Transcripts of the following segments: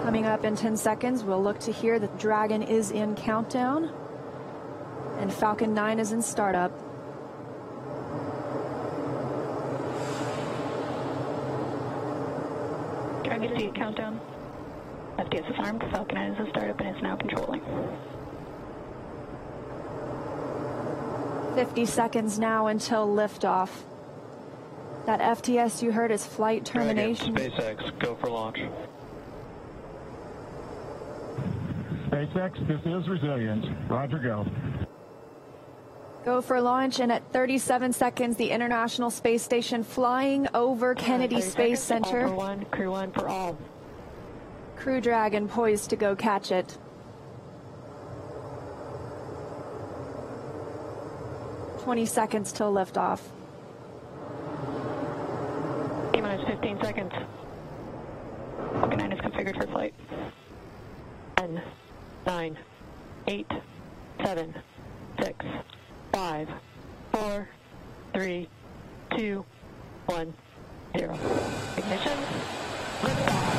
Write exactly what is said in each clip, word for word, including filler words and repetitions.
Coming up in ten seconds, we'll look to hear that Dragon is in countdown and Falcon nine is in startup. Dragon C countdown. F T S is armed. Falcon nine is in startup and is now controlling. fifty seconds now until liftoff. That F T S you heard is flight termination. Dragon, SpaceX, go for launch. SpaceX, this is Resilient. Roger, go. Go for launch, and at thirty-seven seconds, the International Space Station flying over Kennedy Space Center. All for one, crew one for all. Crew Dragon poised to go catch it. twenty seconds till liftoff. T minus fifteen seconds. Falcon nine is configured for flight. ten, nine, eight, seven, six, five, four, three, two, one, zero. Ignition. Liftoff.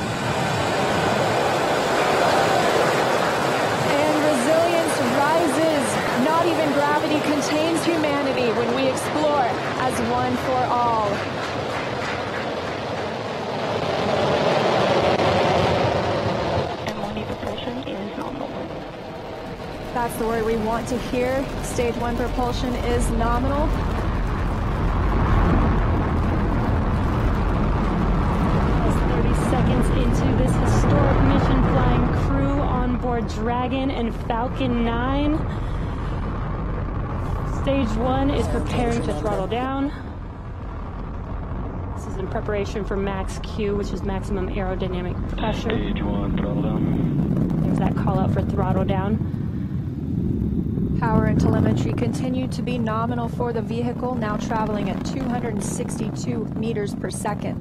And resilience rises. Not even gravity contains humanity when we explore as one for all. M one E propulsion is nominal. That's the word we want to hear. Stage one propulsion is nominal. thirty seconds into this historic mission, flying crew on board Dragon and Falcon nine. Stage one is preparing to throttle down. This is in preparation for max Q, which is maximum aerodynamic pressure. Stage one, throttle down. There's that call out for throttle down. Power and telemetry continue to be nominal for the vehicle, now traveling at two hundred sixty-two meters per second.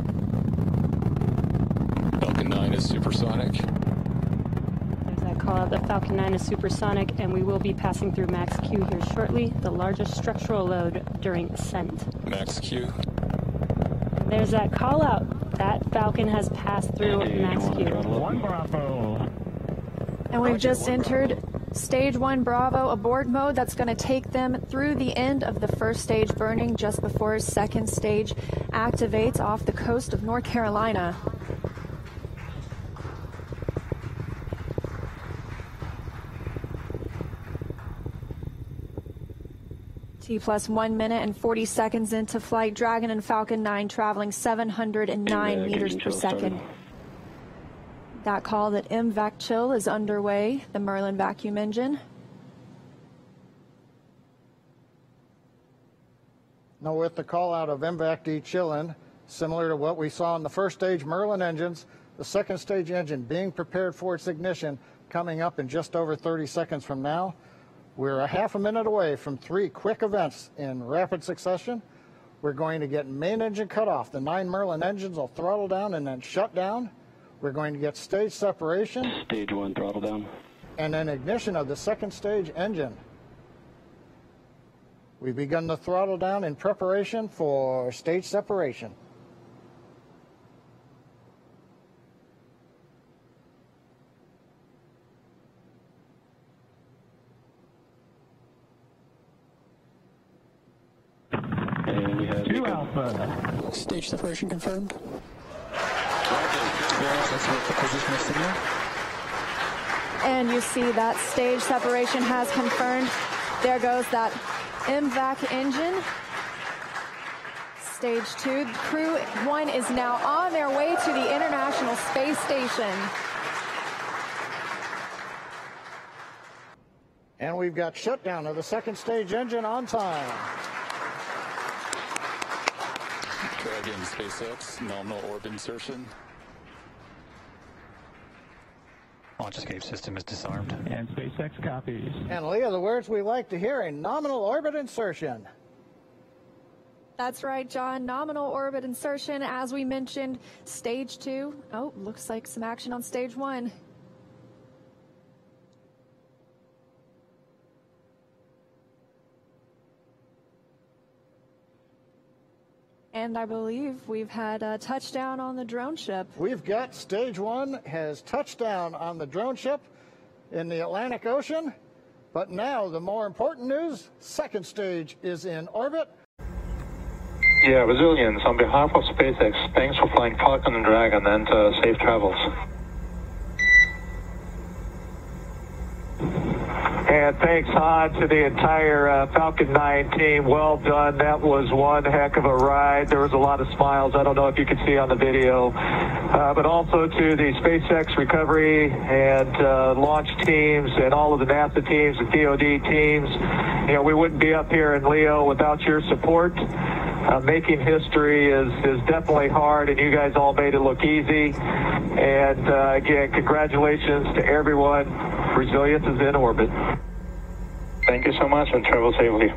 Falcon nine is supersonic. There's that call out that Falcon nine is supersonic, and we will be passing through max Q here shortly, the largest structural load during ascent. Max Q. There's that call out. That Falcon has passed through Stage max one, Q. throttle up. One Bravo. And we've just entered Stage one Bravo abort mode. That's going to take them through the end of the first stage burning just before second stage activates off the coast of North Carolina. T plus one minute and forty seconds into flight. Dragon and Falcon nine traveling seven hundred nine And, uh, meters engine per chill second. started. That call that M VAC chill is underway, the Merlin vacuum engine. Now with the call out of M VAC de-chilling, similar to what we saw in the first stage Merlin engines, the second stage engine being prepared for its ignition coming up in just over thirty seconds from now. We're a half a minute away from three quick events in rapid succession. We're going to get main engine cut off. The nine Merlin engines will throttle down and then shut down. We're going to get stage separation. Stage one, throttle down. And then ignition of the second stage engine. We've begun the throttle down in preparation for stage separation. And we have Two Nico. Alpha. Stage separation confirmed. And you see that stage separation has confirmed. There goes that M VAC engine. Stage two, crew one is now on their way to the International Space Station. And we've got shutdown of the second stage engine on time. Dragon, SpaceX, nominal orbit insertion. Launch escape system is disarmed. And SpaceX copies. And Leah, the words we like to hear, a nominal orbit insertion. That's right, John. Nominal orbit insertion, as we mentioned, stage two. Oh, looks like some action on stage one. And I believe we've had a touchdown on the drone ship. We've got stage one has touched down on the drone ship in the Atlantic Ocean. But now the more important news, second stage is in orbit. Yeah, resilience. On behalf of SpaceX, thanks for flying Falcon and Dragon, and uh, safe travels. And thanks, Han, to the entire uh, Falcon nine team. Well done. That was one heck of a ride. There was a lot of smiles. I don't know if you could see on the video. Uh, but also to the SpaceX recovery and uh, launch teams and all of the NASA teams and D O D teams. You know, we wouldn't be up here in Leo without your support. Uh, making history is, is definitely hard, and you guys all made it look easy. And uh, again, congratulations to everyone. Resilience is in orbit. Thank you so much, and travel safely.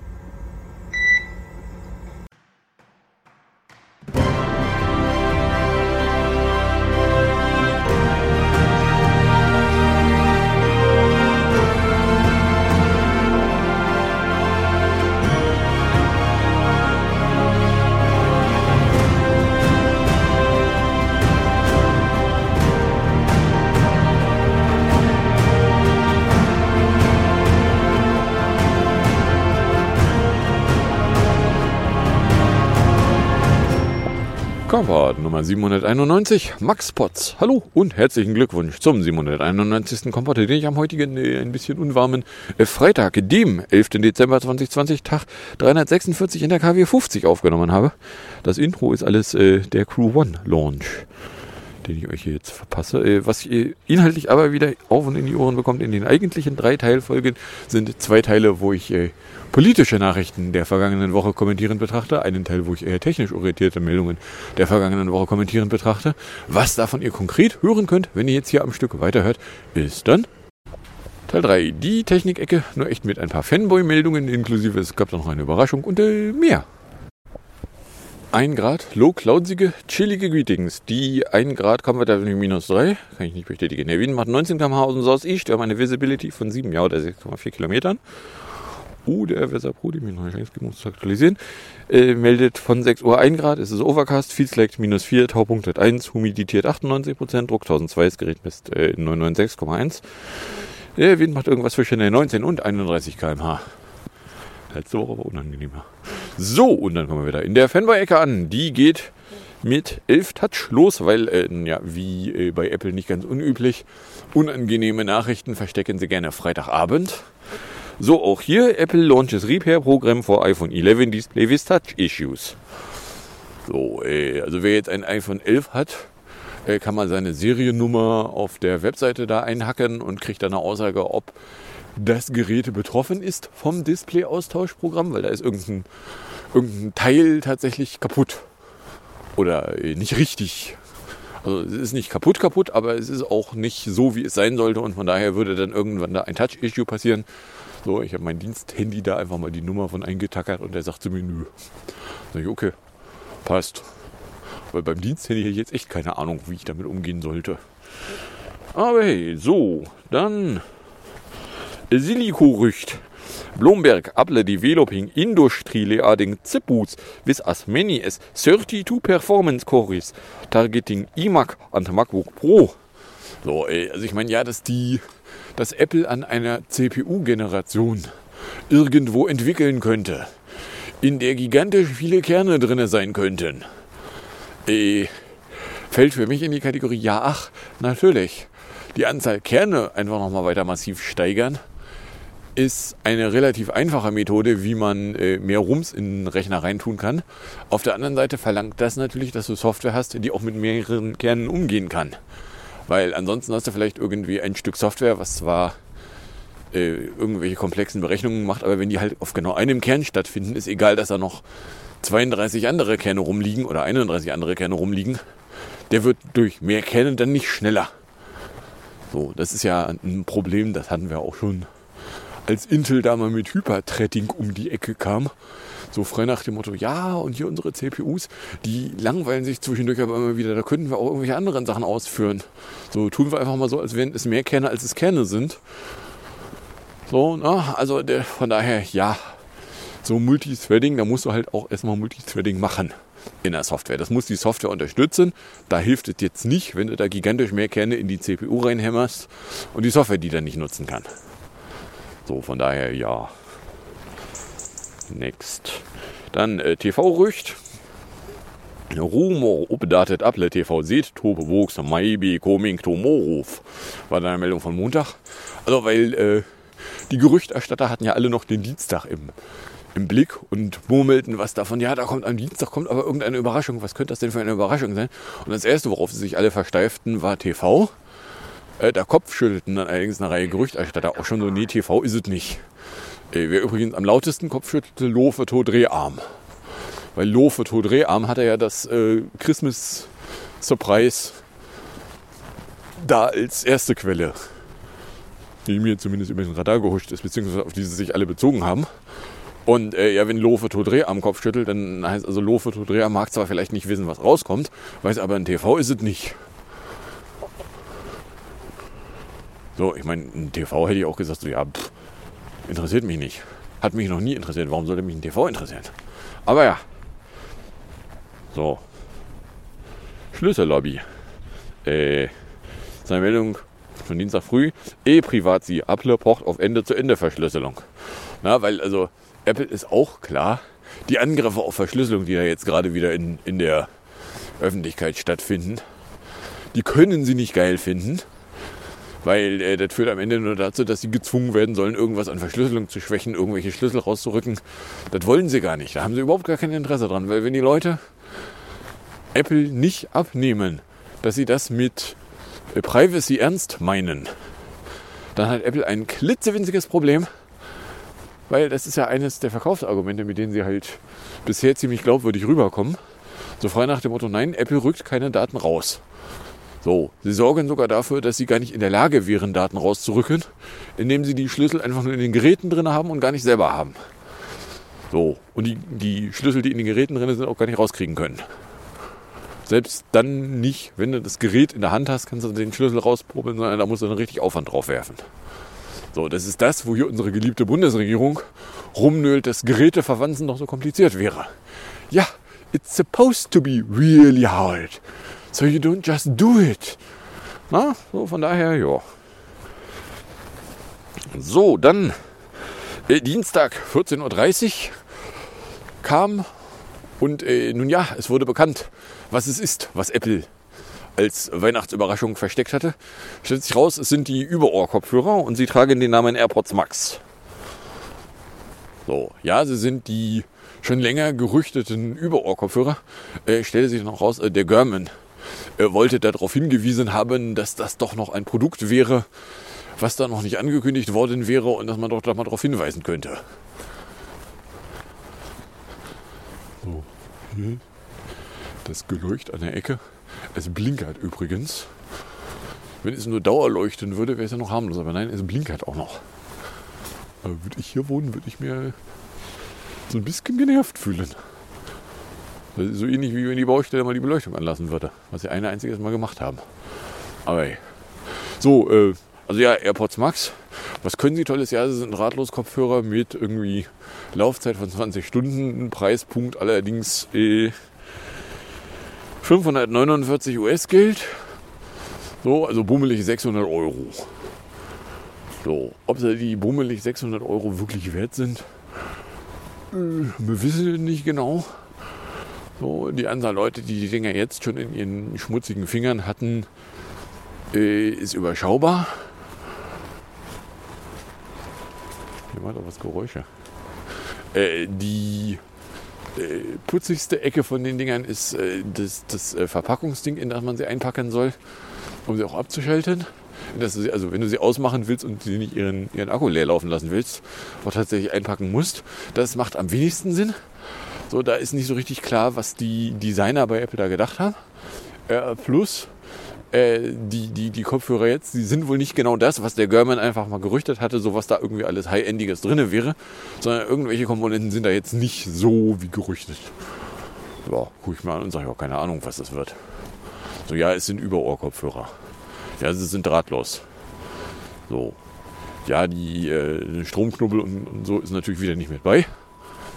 Kompott Nummer siebenhunderteinundneunzig, Max Potts. Hallo und herzlichen Glückwunsch zum siebenhunderteinundneunzigsten Kompott, den ich am heutigen äh, ein bisschen unwarmen äh, Freitag, dem elften Dezember zweitausendzwanzig, Tag dreihundertsechsundvierzig in der K W fünfzig aufgenommen habe. Das Intro ist alles äh, der Crew One Launch, den ich euch hier jetzt verpasse. Äh, was ihr inhaltlich aber wieder auf und in die Ohren bekommt in den eigentlichen drei Teilfolgen, sind zwei Teile, wo ich äh, politische Nachrichten der vergangenen Woche kommentierend betrachte, einen Teil, wo ich eher technisch orientierte Meldungen der vergangenen Woche kommentierend betrachte. Was davon ihr konkret hören könnt, wenn ihr jetzt hier am Stück weiterhört, ist dann Teil drei, die Technikecke, nur echt mit ein paar Fanboy-Meldungen, inklusive es gab da noch eine Überraschung und äh, mehr. ein Grad, low, cloudsige, chillige Greetings. Die ein Grad kommen wir da minus drei, kann ich nicht bestätigen. Der Wind macht neunzehn Kilometer pro Stunde aus Southeast, wir haben eine Visibility von sieben, ja, oder sechs Komma vier Kilometern. Oh, der Weser Pro, den ich noch nicht genug zu aktualisieren, äh, meldet von sechs Uhr ein Grad, es ist Overcast, Field Select minus vier, Taupunkt hat eins, Humidität achtundneunzig Prozent, Druck tausendzwei, das Gerät misst äh, neunhundertsechs Komma eins. Der Wind macht irgendwas zwischen neunzehn und einunddreißig Kilometer pro Stunde. Letzte Woche war unangenehmer. So, und dann kommen wir wieder in der Fanboy-Ecke an. Die geht mit elf Touch los, weil, äh, ja, wie äh, bei Apple nicht ganz unüblich, unangenehme Nachrichten verstecken sie gerne Freitagabend. So, auch hier, Apple launches Repair Program for iPhone eleven Display with Touch Issues. So, äh, also wer jetzt ein iPhone elf hat, äh, kann man seine Seriennummer auf der Webseite da einhacken und kriegt dann eine Aussage, ob das Gerät betroffen ist vom Display-Austauschprogramm, weil da ist irgendein, irgendein Teil tatsächlich kaputt. Oder äh, nicht richtig. Also es ist nicht kaputt kaputt, aber es ist auch nicht so, wie es sein sollte. Und von daher würde dann irgendwann da ein Touch-Issue passieren. So, ich habe mein Diensthandy da einfach mal die Nummer von eingetackert und der sagt zu mir, nö. Sag ich, okay, passt. Weil beim Diensthandy hätte ich jetzt echt keine Ahnung, wie ich damit umgehen sollte. Aber hey, so, dann Silico-Rücht. Bloomberg, Apple developing industrially adding chips with as many as thirty-two performance cores targeting iMac and MacBook Pro. So, ey, also ich meine ja, dass die, dass Apple an einer C P U-Generation irgendwo entwickeln könnte, in der gigantisch viele Kerne drin sein könnten, ey, fällt für mich in die Kategorie, ja, ach, natürlich, die Anzahl Kerne einfach nochmal weiter massiv steigern, ist eine relativ einfache Methode, wie man äh, mehr Rums in den Rechner reintun kann. Auf der anderen Seite verlangt das natürlich, dass du Software hast, die auch mit mehreren Kernen umgehen kann. Weil ansonsten hast du vielleicht irgendwie ein Stück Software, was zwar äh, irgendwelche komplexen Berechnungen macht, aber wenn die halt auf genau einem Kern stattfinden, ist egal, dass da noch zweiunddreißig andere Kerne rumliegen oder einunddreißig andere Kerne rumliegen. Der wird durch mehr Kerne dann nicht schneller. So, das ist ja ein Problem, das hatten wir auch schon, als Intel da mal mit Hyperthreading um die Ecke kam. So frei nach dem Motto, ja, und hier unsere C P Us, die langweilen sich zwischendurch aber immer wieder, da könnten wir auch irgendwelche anderen Sachen ausführen. So tun wir einfach mal so, als wären es mehr Kerne, als es Kerne sind. So, na, also der, von daher, ja, so Multithreading, da musst du halt auch erstmal Multithreading machen. in der Software. Das muss die Software unterstützen. Da hilft es jetzt nicht, wenn du da gigantisch mehr Kerne in die C P U reinhämmerst und die Software die dann nicht nutzen kann. So, von daher ja. Next. Dann äh, T V-Rücht. Rumor updated Apple T V seht, Tobe Wuchs, maybe coming tomorrow. War da eine Meldung von Montag. Also, weil äh, die Gerüchterstatter hatten ja alle noch den Dienstag im, im Blick und murmelten was davon. Ja, da kommt am Dienstag kommt aber irgendeine Überraschung. Was könnte das denn für eine Überraschung sein? Und das erste, worauf sie sich alle versteiften, war T V. Äh, der Kopf schüttelten dann allerdings eine Reihe Gerüchterstatter auch schon so, nee, T V ist es nicht. Äh, wer übrigens am lautesten Kopf schüttelte, Lofe Dreharm. Weil Lofe Dreharm hatte ja das äh, Christmas Surprise da als erste Quelle, die mir zumindest über den Radar gehuscht ist, beziehungsweise auf die sie sich alle bezogen haben. Und äh, ja, wenn Lofe Dreharm Kopf schüttelt, dann heißt also Lofe Dreharm mag zwar vielleicht nicht wissen, was rauskommt, weiß aber in T V ist es nicht. So, ich meine, in T V hätte ich auch gesagt, so, ja, pff, interessiert mich nicht. Hat mich noch nie interessiert. Warum sollte mich ein T V interessieren? Aber ja. So. Schlüssellobby. Äh, seine Meldung von Dienstag früh. E-Privacy. Apple pocht auf Ende-zu-Ende-Verschlüsselung. Na, weil also Apple ist auch klar, die Angriffe auf Verschlüsselung, die da jetzt gerade wieder in, in der Öffentlichkeit stattfinden, die können sie nicht geil finden. Weil äh, das führt am Ende nur dazu, dass sie gezwungen werden sollen, irgendwas an Verschlüsselung zu schwächen, irgendwelche Schlüssel rauszurücken. Das wollen sie gar nicht. Da haben sie überhaupt gar kein Interesse dran. Weil wenn die Leute Apple nicht abnehmen, dass sie das mit äh, Privacy ernst meinen, dann hat Apple ein klitzewinziges Problem. Weil das ist ja eines der Verkaufsargumente, mit denen sie halt bisher ziemlich glaubwürdig rüberkommen. So frei nach dem Motto, nein, Apple rückt keine Daten raus. So, sie sorgen sogar dafür, dass sie gar nicht in der Lage wären, Daten rauszurücken, indem sie die Schlüssel einfach nur in den Geräten drin haben und gar nicht selber haben. So, und die, die Schlüssel, die in den Geräten drin sind, auch gar nicht rauskriegen können. Selbst dann nicht, wenn du das Gerät in der Hand hast, kannst du den Schlüssel rausprobieren, sondern da musst du dann richtig Aufwand drauf werfen. So, das ist das, wo hier unsere geliebte Bundesregierung rumnölt, dass Geräteverwanzen doch so kompliziert wäre. Ja, it's supposed to be really hard. So you don't just do it. Na, so von daher, ja. So, dann äh, Dienstag vierzehn Uhr dreißig kam und äh, nun ja, es wurde bekannt, was es ist, was Apple als Weihnachtsüberraschung versteckt hatte. Stellt sich raus, es sind die Überohr-Kopfhörer und sie tragen den Namen AirPods Max. So, ja, sie sind die schon länger gerüchteten Überohr-Kopfhörer. Äh, stellte sich noch raus, äh, der Garmin äh, wollte darauf hingewiesen haben, dass das doch noch ein Produkt wäre, was da noch nicht angekündigt worden wäre und dass man doch da mal darauf hinweisen könnte. So, hier das Geleucht an der Ecke. Es blinkert übrigens. Wenn es nur Dauerleuchten würde, wäre es ja noch harmlos. Aber nein, es blinkert auch noch. Aber würde ich hier wohnen, würde ich mir so ein bisschen genervt fühlen. Das ist so ähnlich wie wenn die Baustelle mal die Beleuchtung anlassen würde. Was sie ein einziges Mal gemacht haben. Aber hey. So, äh, also ja, AirPods Max. Was können sie tolles? Ja, sie sind Drahtlos-Kopfhörer mit irgendwie Laufzeit von zwanzig Stunden. Preispunkt allerdings äh, fünfhundertneunundvierzig US-Geld. So, also bummelig sechshundert Euro. So, ob sie die bummelig sechshundert Euro wirklich wert sind, äh, wir wissen nicht genau. So, die Anzahl Leute, die die Dinger jetzt schon in ihren schmutzigen Fingern hatten, äh, ist überschaubar. Hier war doch was Geräusche. Äh, die äh, putzigste Ecke von den Dingern ist äh, das, das äh, Verpackungsding, in das man sie einpacken soll, um sie auch abzuschalten. Dass du sie, also wenn du sie ausmachen willst und sie nicht ihren, ihren Akku leer laufen lassen willst, auch tatsächlich einpacken musst. Das macht am wenigsten Sinn. So, da ist nicht so richtig klar, was die Designer bei Apple da gedacht haben. Äh, plus, äh, die, die, die Kopfhörer jetzt, die sind wohl nicht genau das, was der Garmin einfach mal gerüchtet hatte, so was da irgendwie alles High-Endiges drin wäre, sondern irgendwelche Komponenten sind da jetzt nicht so wie gerüchtet. Ja, gucke ich mal an und sage auch keine Ahnung, was das wird. So, ja, es sind Überohr-Kopfhörer. Ja, sie sind drahtlos. So. Ja, die äh, Stromknubbel und, und so ist natürlich wieder nicht mit bei.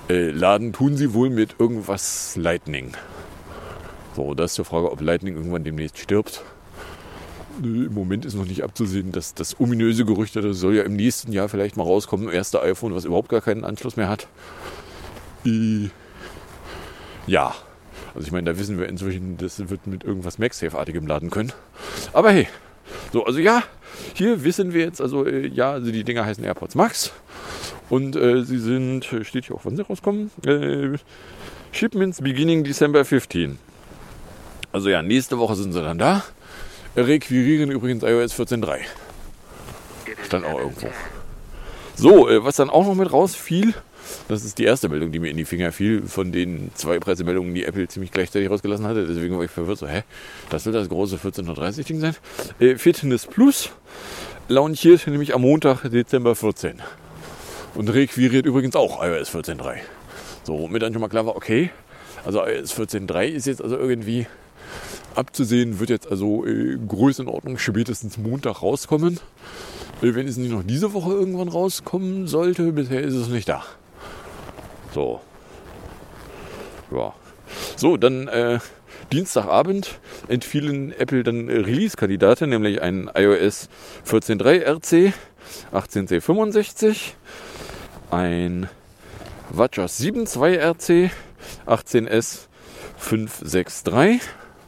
Äh, laden tun sie wohl mit irgendwas Lightning. So, da ist die Frage, ob Lightning irgendwann demnächst stirbt. Im Moment ist noch nicht abzusehen, dass das ominöse Gerücht, das soll ja im nächsten Jahr vielleicht mal rauskommen, erste iPhone, was überhaupt gar keinen Anschluss mehr hat. Äh, ja, also ich meine, da wissen wir inzwischen, das wird mit irgendwas MagSafe-artigem laden können. Aber hey, so, also ja, hier wissen wir jetzt, also äh, ja, also die Dinger heißen AirPods Max und äh, sie sind, steht hier auch, wann sie rauskommen, äh, Shipments beginning December fifteenth. Also ja, nächste Woche sind sie dann da. Requirieren übrigens iOS vierzehn Punkt drei. Stand auch irgendwo. So, äh, was dann auch noch mit rausfiel, das ist die erste Meldung, die mir in die Finger fiel, von den zwei Pressemeldungen, die Apple ziemlich gleichzeitig rausgelassen hatte. Deswegen war ich verwirrt, so, hä, das soll das große vierzehn Uhr dreißig Ding sein? Äh, Fitness Plus launchiert nämlich am Montag, Dezember vierzehnten. Und requiriert übrigens auch iOS vierzehn Punkt drei. So, womit dann schon mal klar war, okay, also iOS vierzehn Punkt drei ist jetzt also irgendwie abzusehen, wird jetzt also äh, Größenordnung spätestens Montag rauskommen. Äh, wenn es nicht noch diese Woche irgendwann rauskommen sollte, bisher ist es nicht da. So. Ja. So, dann äh, Dienstagabend entfielen Apple dann äh, Release-Kandidaten, nämlich ein iOS vierzehn Punkt drei R C achtzehn C fünfundsechzig, ein WatchOS sieben Punkt zwei R C achtzehn S fünf sechs drei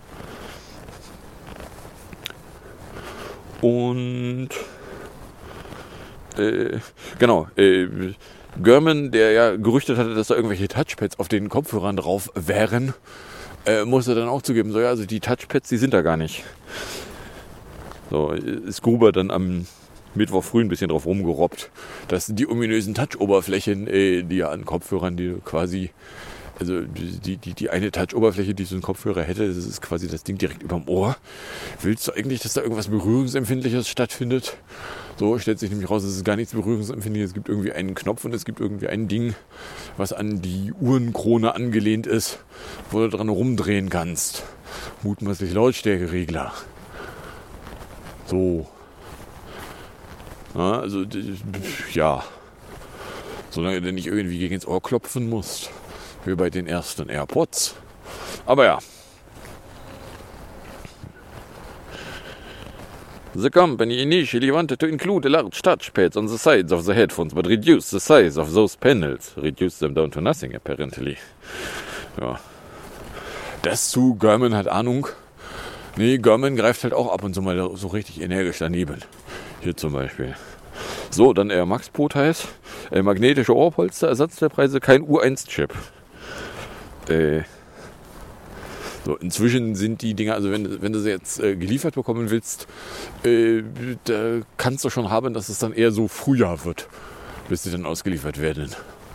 und äh, genau, äh, Gurman, der ja gerüchtet hatte, dass da irgendwelche Touchpads auf den Kopfhörern drauf wären, äh, musste dann auch zugeben, so ja, also die Touchpads, die sind da gar nicht. So, ist Gruber dann am Mittwoch früh ein bisschen drauf rumgerobbt, dass die ominösen Touch-Oberflächen, äh, die ja an Kopfhörern, die quasi, also die, die, die eine Touch-Oberfläche, die so ein Kopfhörer hätte, das ist quasi das Ding direkt überm Ohr. Willst du eigentlich, dass da irgendwas Berührungsempfindliches stattfindet? So stellt sich nämlich raus, es ist gar nichts Berührungsempfindliches. Es gibt irgendwie einen Knopf und es gibt irgendwie ein Ding, was an die Uhrenkrone angelehnt ist, wo du dran rumdrehen kannst. Mutmaßlich Lautstärkeregler. So. Ja, also, ja. Solange du nicht irgendwie gegen ins Ohr klopfen musst. Wie bei den ersten AirPods. Aber ja. The company initially wanted to include large touchpads on the sides of the headphones, but reduced the size of those panels. Reduced them down to nothing, apparently. Ja. Das zu Gurman hat Ahnung. Nee, Gurman greift halt auch ab und zu mal so richtig energisch daneben. Hier zum Beispiel. So, dann Air Max Pro heißt. Äh, magnetische Ohrpolster, Ersatz der Preise, kein U eins Chip. Äh, so, inzwischen sind die Dinger, also wenn, wenn du sie jetzt äh, geliefert bekommen willst, äh, da kannst du schon haben, dass es dann eher so Frühjahr wird, bis sie dann ausgeliefert werden.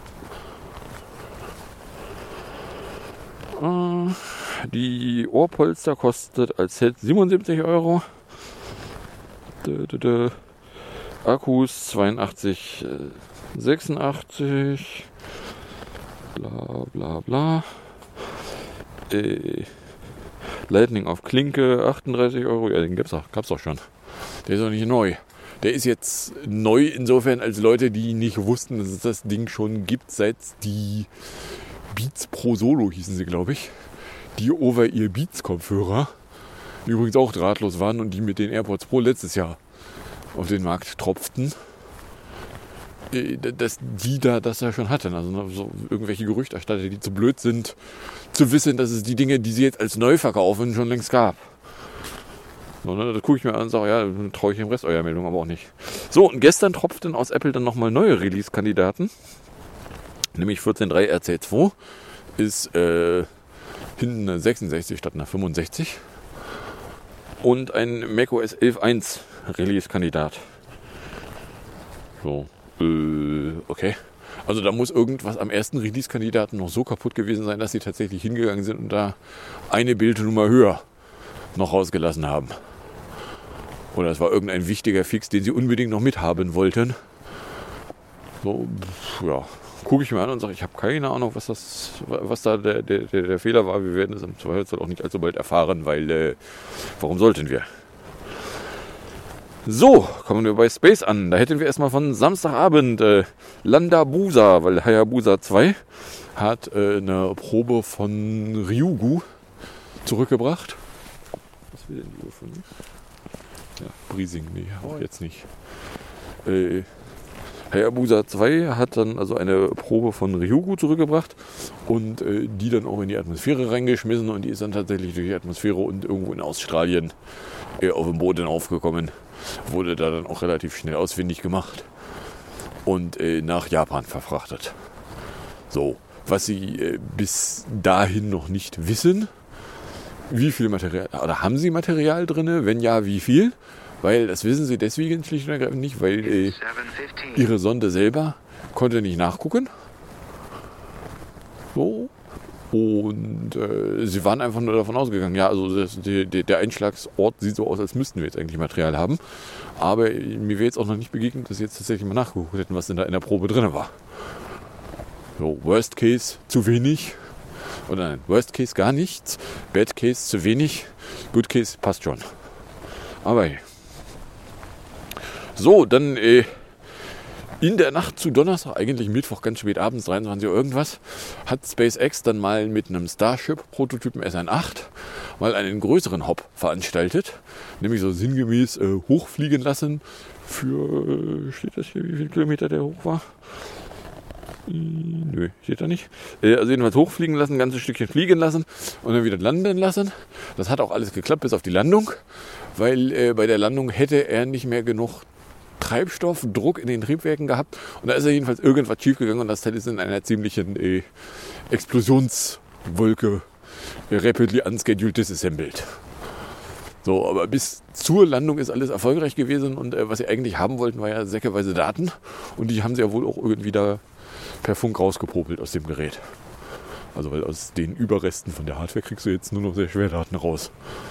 Äh, die Ohrpolster kostet als Set siebenundsiebzig Euro. Dö, dö, dö. Akkus zweiundachtzig, sechsundachtzig, bla bla bla. Äh, Lightning auf Klinke, achtunddreißig Euro. Ja, den gab's auch, gab's auch schon. Der ist auch nicht neu. Der ist jetzt neu insofern, als Leute, die nicht wussten, dass es das Ding schon gibt, seit die Beats Pro Solo hießen sie, glaube ich. Die Over-Ear Beats Kopfhörer, die übrigens auch drahtlos waren und die mit den AirPods Pro letztes Jahr auf den Markt tropften, dass die da das ja schon hatten. Also so irgendwelche Gerüchterstatter, die zu blöd sind, zu wissen, dass es die Dinge, die sie jetzt als neu verkaufen, schon längst gab. So, ne, das gucke ich mir an und sage, ja, dann traue ich dem Rest eurer Meldung aber auch nicht. So, und gestern tropften aus Apple dann nochmal neue Release-Kandidaten. Nämlich vierzehn Punkt drei R C zwei ist äh, hinten eine sechsundsechzig statt einer fünfundsechzig. Und ein macOS elf Punkt eins Release-Kandidat. So, äh, okay. Also da muss irgendwas am ersten Release-Kandidaten noch so kaputt gewesen sein, dass sie tatsächlich hingegangen sind und da eine Bildnummer höher noch rausgelassen haben. Oder es war irgendein wichtiger Fix, den sie unbedingt noch mithaben wollten. So, ja, gucke ich mir an und sage, ich habe keine Ahnung, was das, was da der, der, der Fehler war. Wir werden es im Zweifelsfall auch nicht allzu bald erfahren, weil, äh, warum sollten wir? So, kommen wir bei Space an. Da hätten wir erstmal von Samstagabend äh, Landabusa, weil Hayabusa zwei hat äh, eine Probe von Ryugu zurückgebracht. Was will denn die Uhr von mir? Ja, Briesing, nee, auch jetzt nicht. Äh, Hayabusa zwei hat dann also eine Probe von Ryugu zurückgebracht und äh, die dann auch in die Atmosphäre reingeschmissen und die ist dann tatsächlich durch die Atmosphäre und irgendwo in Australien äh, auf dem Boden aufgekommen. Wurde da dann auch relativ schnell ausfindig gemacht und äh, nach Japan verfrachtet. So, was sie äh, bis dahin noch nicht wissen, wie viel Material, oder haben sie Material drin? Wenn ja, wie viel? Weil das wissen sie deswegen schlicht und ergreifend nicht, weil äh, ihre Sonde selber konnte nicht nachgucken. So. Und äh, sie waren einfach nur davon ausgegangen, ja, also das, die, die, der Einschlagsort sieht so aus, als müssten wir jetzt eigentlich Material haben. Aber mir wäre jetzt auch noch nicht begegnet, dass sie jetzt tatsächlich mal nachgeguckt hätten, was denn da in der Probe drin war. So, Worst Case zu wenig. Oder nein, Worst Case gar nichts. Bad Case zu wenig. Good Case passt schon. Aber hey. So, dann äh, in der Nacht zu Donnerstag, eigentlich Mittwoch, ganz spät abends, dreiundzwanzig Uhr irgendwas, hat SpaceX dann mal mit einem Starship-Prototypen S N acht mal einen größeren Hop veranstaltet. Nämlich so sinngemäß äh, hochfliegen lassen für, äh, steht das hier, wie viele Kilometer der hoch war? Nö, steht da nicht. Also jedenfalls hochfliegen lassen, ein ganzes Stückchen fliegen lassen und dann wieder landen lassen. Das hat auch alles geklappt, bis auf die Landung, weil äh, bei der Landung hätte er nicht mehr genug Treibstoff, Druck in den Triebwerken gehabt und da ist er jedenfalls irgendwas schiefgegangen und das Teil ist in einer ziemlichen äh, Explosionswolke äh, rapidly unscheduled disassembled. So, aber bis zur Landung ist alles erfolgreich gewesen und äh, was sie eigentlich haben wollten, war ja säckeweise Daten und die haben sie ja wohl auch irgendwie da per Funk rausgepopelt aus dem Gerät. Also weil aus den Überresten von der Hardware kriegst du jetzt nur noch sehr schwer Daten raus.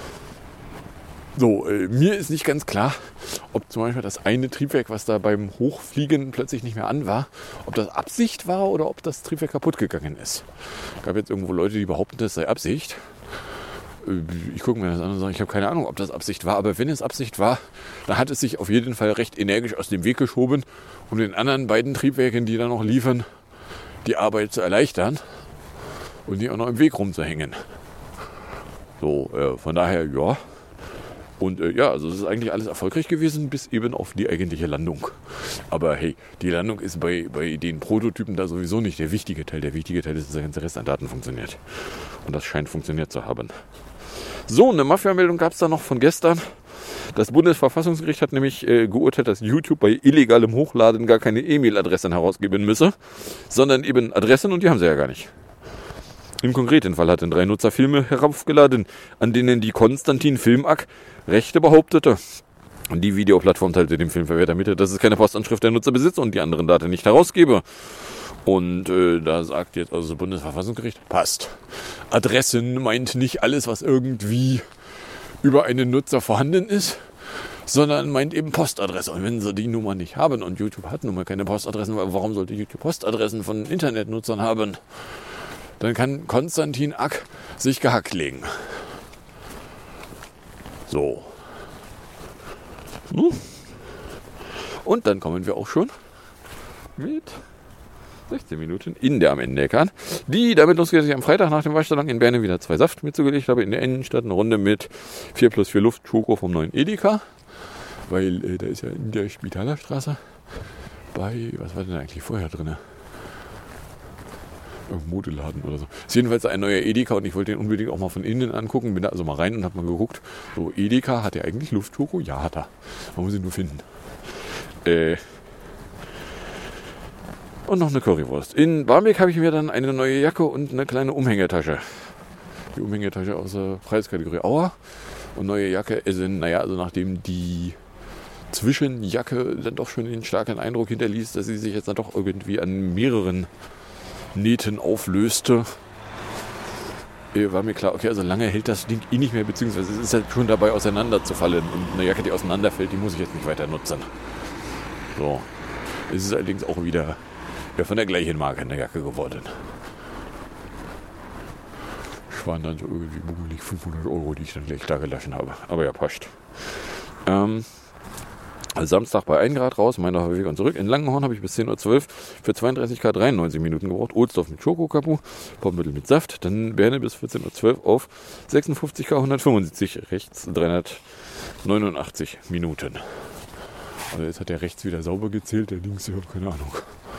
So, äh, mir ist nicht ganz klar, ob zum Beispiel das eine Triebwerk, was da beim Hochfliegen plötzlich nicht mehr an war, ob das Absicht war oder ob das Triebwerk kaputt gegangen ist. Es gab jetzt irgendwo Leute, die behaupten, das sei Absicht. Äh, ich gucke mir das an und sage, ich habe keine Ahnung, ob das Absicht war, aber wenn es Absicht war, dann hat es sich auf jeden Fall recht energisch aus dem Weg geschoben, um den anderen beiden Triebwerken, die da noch liefern, die Arbeit zu erleichtern und die auch noch im Weg rumzuhängen. So, äh, von daher, ja. Und äh, ja, also es ist eigentlich alles erfolgreich gewesen, bis eben auf die eigentliche Landung. Aber hey, die Landung ist bei, bei den Prototypen da sowieso nicht der wichtige Teil. Der wichtige Teil ist, dass der ganze Rest an Daten funktioniert. Und das scheint funktioniert zu haben. So, eine Mafia-Meldung gab es da noch von gestern. Das Bundesverfassungsgericht hat nämlich äh, geurteilt, dass YouTube bei illegalem Hochladen gar keine E-Mail-Adressen herausgeben müsse, sondern eben Adressen und die haben sie ja gar nicht. Im konkreten Fall hatten drei Nutzer Filme heraufgeladen, an denen die Konstantin Film-Ag Rechte behauptete. Und die Videoplattform teilte dem Filmverwerter mit, dass es keine Postanschrift der Nutzer besitzt und die anderen Daten nicht herausgebe. Und äh, da sagt jetzt also das Bundesverfassungsgericht, passt. Adressen meint nicht alles, was irgendwie über einen Nutzer vorhanden ist, sondern meint eben Postadresse. Und wenn sie die Nummer nicht haben und YouTube hat nun mal keine Postadressen, warum sollte YouTube Postadressen von Internetnutzern haben? Dann kann Konstantin Ack sich gehackt legen. So. Und dann kommen wir auch schon mit sechzehn Minuten in der am Ende kann. Die damit losgeht, dass ich am Freitag nach dem Waschsalon in Berne wieder zwei Saft mitzugelegt habe. In der Innenstadt eine Runde mit vier plus vier Luft Schoko vom neuen Edeka. Weil äh, da ist ja in der Spitalerstraße bei, was war denn eigentlich vorher drin? Irgendein Modeladen oder so. Ist jedenfalls ein neuer Edeka und ich wollte den unbedingt auch mal von innen angucken. Bin da also mal rein und habe mal geguckt. So, Edeka, hat der eigentlich Luftschoko? Ja, hat er. Man muss ihn nur finden. Äh... Und noch eine Currywurst. In Barmbek habe ich mir dann eine neue Jacke und eine kleine Umhängetasche. Die Umhängetasche aus der Preiskategorie Auer. Und neue Jacke ist in, naja, also nachdem die Zwischenjacke dann doch schon den starken Eindruck hinterließ, dass sie sich jetzt dann doch irgendwie an mehreren Nähten auflöste, war mir klar, okay, also lange hält das Ding eh nicht mehr, beziehungsweise es ist halt schon dabei auseinanderzufallen. Und eine Jacke, die auseinanderfällt, die muss ich jetzt nicht weiter nutzen. So. Es ist allerdings auch wieder ja, von der gleichen Marke eine Jacke geworden. Es waren dann so irgendwie bummelig fünfhundert Euro, die ich dann gleich da gelassen habe. Aber ja, passt. Ähm, Samstag bei ein Grad raus, Meindorfer Weg und zurück. In Langenhorn habe ich bis zehn Uhr zwölf für zweiunddreißig Grad dreiundneunzig Minuten gebraucht. Ohlsdorf mit Schokokapu, Pommmittel mit Saft. Dann Berne bis vierzehn Uhr zwölf auf sechsundfünfzig Grad hundertfünfundsiebzig, rechts dreihundertneunundachtzig Minuten. Also jetzt hat der rechts wieder sauber gezählt, der links, ich habe keine Ahnung.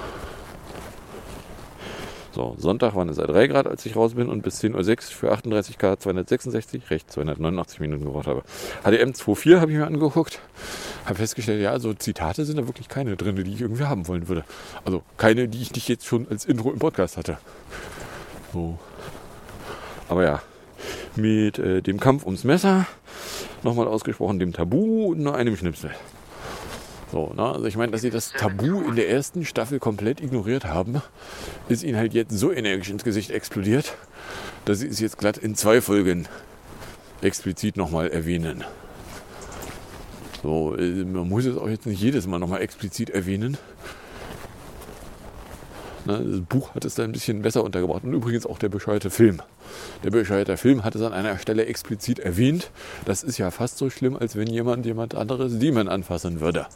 So, Sonntag waren es drei Grad, als ich raus bin und bis zehn Uhr sechs für achtunddreißig Grad zweihundertsechsundsechzig, rechts zweihundertneunundachtzig Minuten gebraucht habe. H D M zwei Punkt vier habe ich mir angeguckt, habe festgestellt, ja, so Zitate sind da wirklich keine drin, die ich irgendwie haben wollen würde. Also keine, die ich nicht jetzt schon als Intro im Podcast hatte. So. Aber ja, mit äh, dem Kampf ums Messer, nochmal ausgesprochen, dem Tabu und nur einem Schnipsel. So, ne? Also ich meine, dass sie das Tabu in der ersten Staffel komplett ignoriert haben, ist ihnen halt jetzt so energisch ins Gesicht explodiert, dass sie es jetzt glatt in zwei Folgen explizit nochmal erwähnen. So, man muss es auch jetzt nicht jedes Mal nochmal explizit erwähnen. Ne, das Buch hat es da ein bisschen besser untergebracht. Und übrigens auch der bescheuerte Film. Der bescheuerte Film hat es an einer Stelle explizit erwähnt. Das ist ja fast so schlimm, als wenn jemand jemand anderes Demon anfassen würde.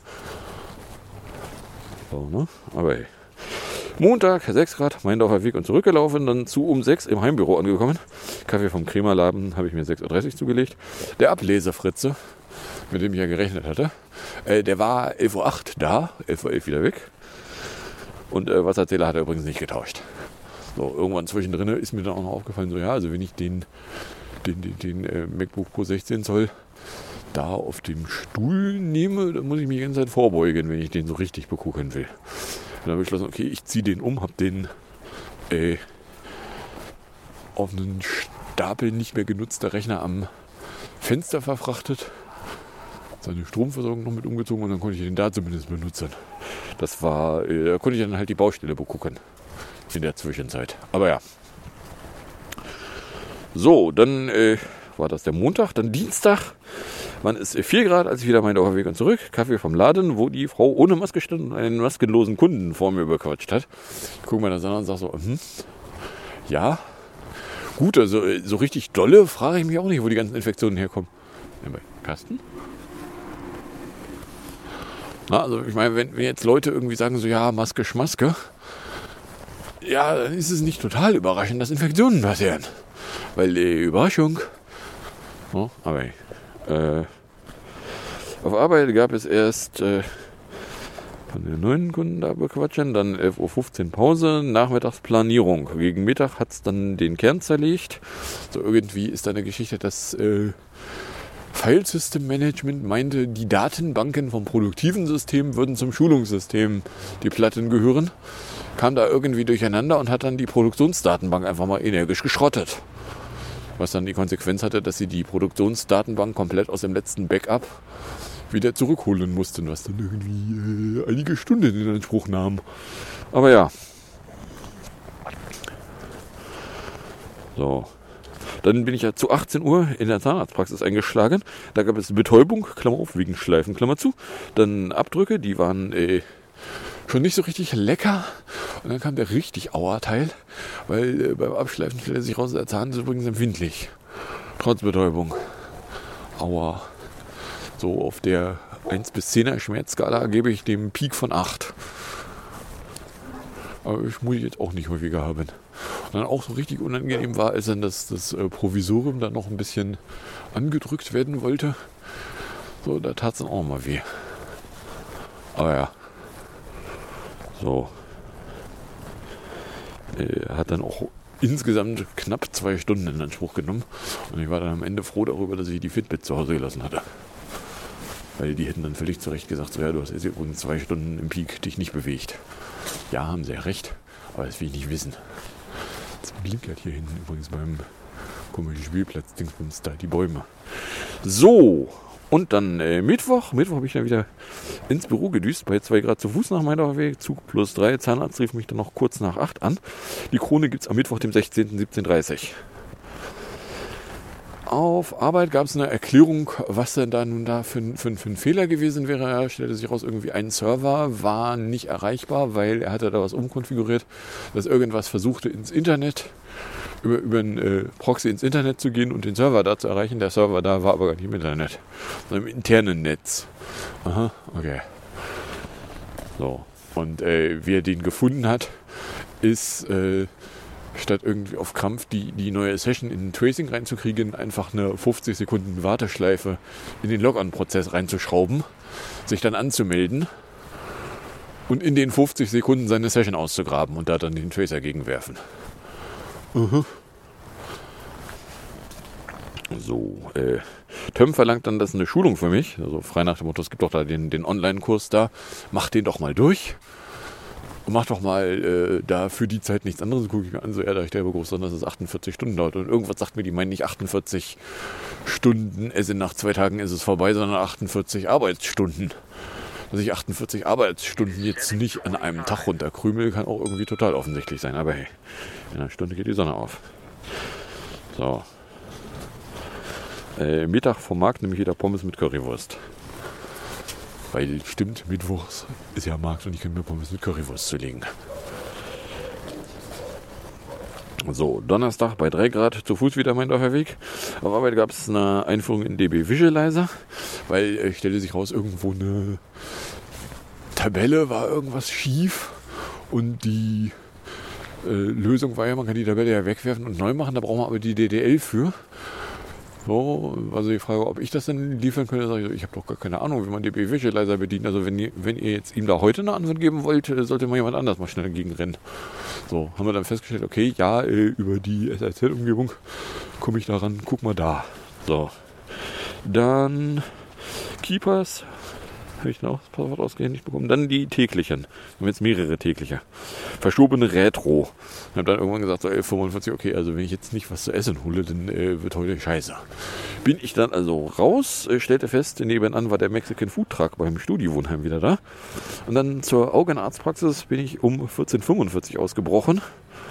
So, ne? Aber hey. Montag, sechs Grad, Meindorfer Weg und zurückgelaufen, dann zu um sechs im Heimbüro angekommen. Kaffee vom Krämerladen habe ich mir sechs Uhr dreißig zugelegt. Der Ablesefritze, mit dem ich ja gerechnet hatte, äh, der war elf Uhr acht da, elf Uhr elf wieder weg. Und äh, Wasserzähler hat er übrigens nicht getauscht. So, irgendwann zwischendrin ist mir dann auch noch aufgefallen, so ja, also wenn ich den, den, den, den äh, MacBook Pro sechzehn Zoll da auf dem Stuhl nehme, dann muss ich mich die ganze Zeit vorbeugen, wenn ich den so richtig begucken will. Und dann habe ich beschlossen, okay, ich ziehe den um, habe den äh, auf einen Stapel nicht mehr genutzter Rechner am Fenster verfrachtet, seine Stromversorgung noch mit umgezogen und dann konnte ich den da zumindest benutzen. Das war, äh, da konnte ich dann halt die Baustelle begucken in der Zwischenzeit. Aber ja. So, dann äh, war das der Montag. Dann Dienstag waren es vier Grad, als ich wieder Meindorfer Weg und zurück. Kaffee vom Laden, wo die Frau ohne Maske stand und einen maskenlosen Kunden vor mir überquatscht hat. Ich gucke mir das an und sage so, hm, ja, gut, also so richtig dolle frage ich mich auch nicht, wo die ganzen Infektionen herkommen. Ja, bei Carsten? Na, also ich meine, wenn, wenn jetzt Leute irgendwie sagen so, ja, Maske, Schmaske, ja, dann ist es nicht total überraschend, dass Infektionen passieren. Weil, äh, Überraschung. Oh, aber äh, auf Arbeit gab es erst äh, von den neuen Kunden da bequatschen, dann elf Uhr fünfzehn Pause, Nachmittagsplanierung. Gegen Mittag hat es dann den Kern zerlegt. So irgendwie ist da eine Geschichte, dass äh, File System Management meinte, die Datenbanken vom produktiven System würden zum Schulungssystem die Platten gehören. Kam da irgendwie durcheinander und hat dann die Produktionsdatenbank einfach mal energisch geschrottet. Was dann die Konsequenz hatte, dass sie die Produktionsdatenbank komplett aus dem letzten Backup wieder zurückholen mussten, was dann irgendwie äh, einige Stunden in Anspruch nahm. Aber ja. So. Dann bin ich ja zu achtzehn Uhr in der Zahnarztpraxis eingeschlagen. Da gab es Betäubung, Klammer auf, wegen Schleifen, Klammer zu. Dann Abdrücke, die waren äh, schon nicht so richtig lecker. Und dann kam der richtig Auer-Teil, weil äh, beim Abschleifen stellte sich raus, der Zahn ist übrigens empfindlich. Trotz Betäubung. Aua. So auf der eins bis zehner Schmerzskala gebe ich dem Peak von acht. Aber ich muss ich jetzt auch nicht häufiger haben. Und dann auch so richtig unangenehm war, als dann das, das äh, Provisorium dann noch ein bisschen angedrückt werden wollte. So, da tat es dann auch mal weh. Aber ja. So. Äh, hat dann auch insgesamt knapp zwei Stunden in Anspruch genommen. Und ich war dann am Ende froh darüber, dass ich die Fitbit zu Hause gelassen hatte. Weil die hätten dann völlig zu Recht gesagt, so ja, du hast jetzt übrigens zwei Stunden im Peak dich nicht bewegt. Ja, haben sie ja recht, aber das will ich nicht wissen. Das blinkert hier hinten übrigens beim komischen Spielplatz, Dingsbums da, die Bäume. So, und dann äh, Mittwoch. Mittwoch habe ich dann wieder ins Büro gedüst, bei zwei Grad zu Fuß nach Meindorfer Weg, Zug plus drei. Zahnarzt rief mich dann noch kurz nach acht an. Die Krone gibt es am Mittwoch, dem sechzehnten siebzehn Uhr dreißig. Auf Arbeit gab es eine Erklärung, was denn da nun da für, für, für ein Fehler gewesen wäre. Er stellte sich raus, irgendwie ein Server war nicht erreichbar, weil er hatte da was umkonfiguriert, dass irgendwas versuchte ins Internet über, über einen äh, Proxy ins Internet zu gehen und den Server da zu erreichen. Der Server da war aber gar nicht im Internet, sondern im internen Netz. Aha, okay. So, und äh, wie er den gefunden hat, ist äh, statt irgendwie auf Krampf die, die neue Session in Tracing reinzukriegen, einfach eine fünfzig Sekunden Warteschleife in den Login-Prozess reinzuschrauben, sich dann anzumelden und in den fünfzig Sekunden seine Session auszugraben und da dann den Tracer gegenwerfen. Uh-huh. So, äh, Töm verlangt dann, das ist eine Schulung für mich, also frei nach dem Motto, es gibt doch da den, den Online-Kurs da, mach den doch mal durch. Und mach doch mal äh, da für die Zeit nichts anderes, gucke ich mir an, so, ja, da ich der groß, sondern dass es achtundvierzig Stunden dauert. Und irgendwas sagt mir, die meinen nicht achtundvierzig Stunden, es sind nach zwei Tagen ist es vorbei, sondern achtundvierzig Arbeitsstunden. Dass ich achtundvierzig Arbeitsstunden jetzt nicht an einem Tag runterkrümel, kann auch irgendwie total offensichtlich sein. Aber hey, in einer Stunde geht die Sonne auf. So. Äh, Mittag vom Markt nehme ich wieder Pommes mit Currywurst. Weil, stimmt, Mittwochs ist ja Markt und ich kann mir Pommes mit Currywurst zulegen. So, Donnerstag bei drei Grad zu Fuß wieder mein Dorferweg. Auf Arbeit gab es eine Einführung in D B Visualizer, weil äh, stellte sich raus, irgendwo eine Tabelle war irgendwas schief und die äh, Lösung war ja, man kann die Tabelle ja wegwerfen und neu machen, da braucht man aber die D D L für. So, also die Frage, ob ich das denn liefern könnte, sage ich so, ich habe doch gar keine Ahnung, wie man D B Visualizer bedient. Also wenn ihr, wenn ihr jetzt ihm da heute eine Antwort geben wollt, sollte mal jemand anders mal schnell dagegen rennen. So, haben wir dann festgestellt, okay, ja, über die S R Z-Umgebung komme ich daran, guck mal da. So, dann Keepers, habe ich noch das Passwort ausgehändigt bekommen. Dann die täglichen, wir haben jetzt mehrere tägliche. Verschobene Retro. Ich habe dann irgendwann gesagt, so elf Uhr fünfundvierzig, okay, also wenn ich jetzt nicht was zu essen hole, dann äh, wird heute scheiße. Bin ich dann also raus, äh, stellte fest, nebenan war der Mexican Food Truck beim Studiowohnheim wieder da. Und dann zur Augenarztpraxis bin ich um vierzehn Uhr fünfundvierzig ausgebrochen.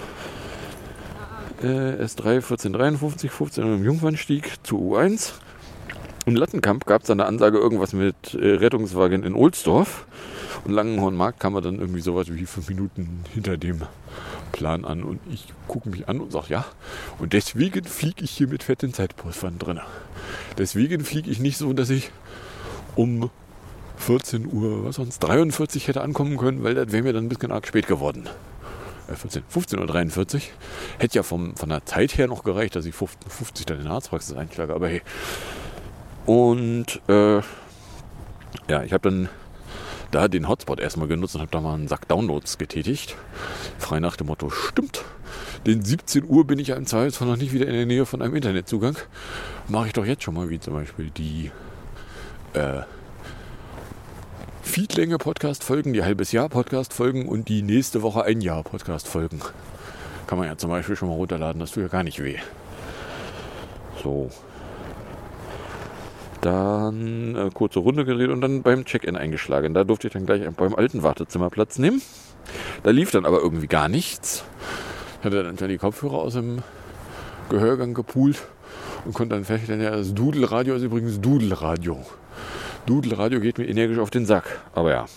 Äh, S drei vierzehn Uhr dreiundfünfzig, fünfzehn Uhr im Jungfernstieg zu U eins. In Lattenkamp gab es eine Ansage, irgendwas mit äh, Rettungswagen in Ohlsdorf. Und Langenhornmarkt kam man dann irgendwie sowas wie fünf Minuten hinter dem Plan an. Und ich gucke mich an und sage, ja. Und deswegen fliege ich hier mit fetten Zeitpulvern drin. Deswegen fliege ich nicht so, dass ich um vierzehn Uhr, was sonst, dreiundvierzig hätte ankommen können, weil das wäre mir dann ein bisschen arg spät geworden. Äh, vierzehn, fünfzehn Uhr dreiundvierzig. Hätte ja vom, von der Zeit her noch gereicht, dass ich fünfzehn Uhr fünfzig dann in der Arztpraxis einschlage. Aber hey. Und äh, ja, ich habe dann da den Hotspot erstmal genutzt und habe da mal einen Sack Downloads getätigt. Frei nach dem Motto, stimmt. Den siebzehn Uhr bin ich ja im Zweifelsfall noch nicht wieder in der Nähe von einem Internetzugang. Mache ich doch jetzt schon mal, wie zum Beispiel die äh, Feedlänge Podcast-Folgen, die halbes Jahr Podcast-Folgen und die nächste Woche ein Jahr Podcast-Folgen. Kann man ja zum Beispiel schon mal runterladen, das tut ja gar nicht weh. So. Dann äh, kurze Runde gedreht und dann beim Check-in eingeschlagen. Da durfte ich dann gleich beim alten Wartezimmer Platz nehmen. Da lief dann aber irgendwie gar nichts. Ich hatte dann die Kopfhörer aus dem Gehörgang gepoolt und konnte dann feststellen, ja, das Dudelradio ist übrigens Dudelradio. Dudelradio geht mir energisch auf den Sack. Aber ja.